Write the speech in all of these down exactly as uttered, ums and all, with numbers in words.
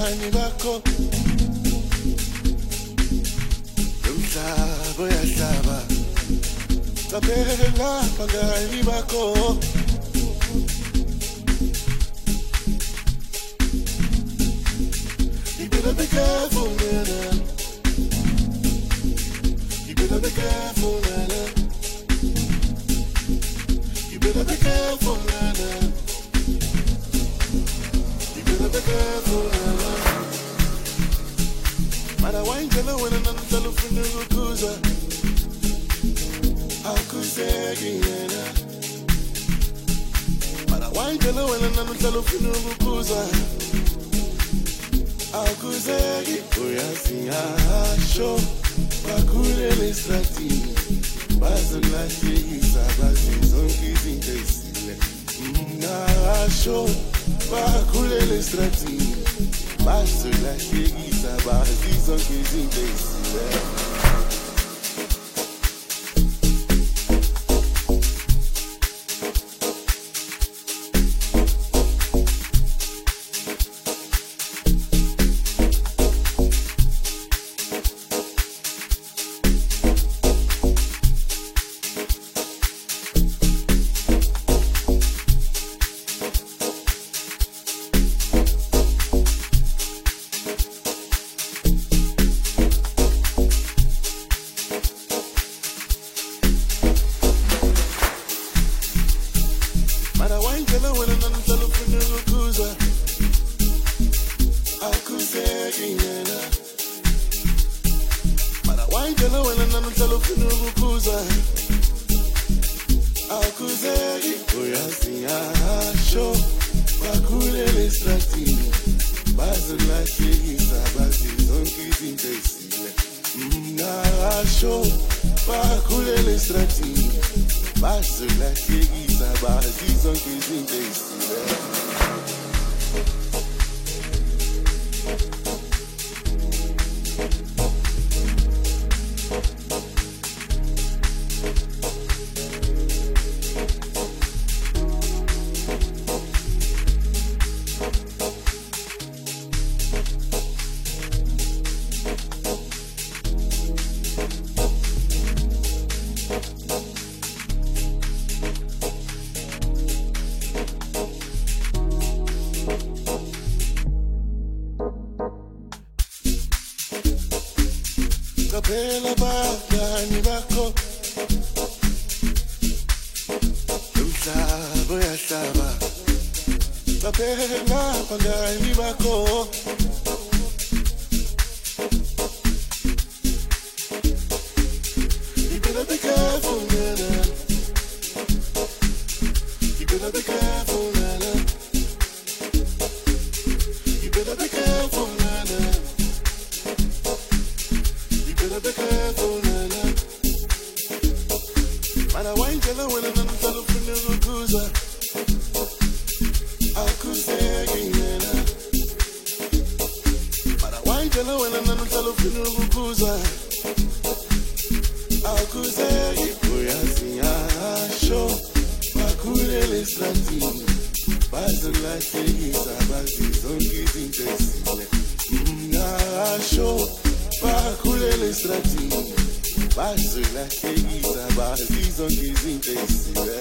abangani bakho umhlaba uyahlaba qaphela abangani bakho you better be careful man you better be careful man you better be careful man you better be careful man mara wangela wena nanhlalo ufuna ukukuza akuzeki yena mara wangela wena nanhlalo ufuna ukukuza akuzeki uyasiyasho bakhulele esratini bazolahlekisa bazi zonke izinto ezile ngasho bakhulele esratini bazolahlekisa bazi zonke izinto ezile mara wangela wena nanhlalo ufuna ukukuza akuzeki yena mara wangela wena nanhlalo ufuna ukukuza akuzeki uyasiyasho bakhulele esratini bazolahlekisa bazi zonke izinto ezile ngasho bakhulele esratini bazolahlekisa bazi zonke izinto ezile qaphela abangani bakho umhlaba uyahlaba qaphela abangani bakho you better be careful man you better be careful man you better be careful man be careful, nana. Mara wangela wena nanhlalo ufuna ukukuza akuzeki yena mara wangela wena nanhlalo ufuna ukukuza akuzeki uyasiyasho bakhulele esratini bazolahlekisa bazi zonke izinto ezile ngasho bakhulele esratini bazolahlekisa bazi zonke izinto ezile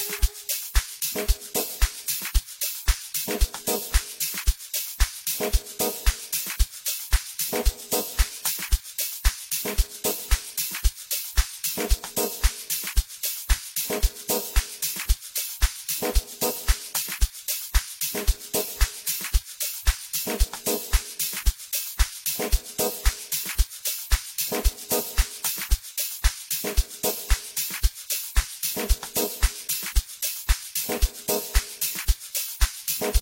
you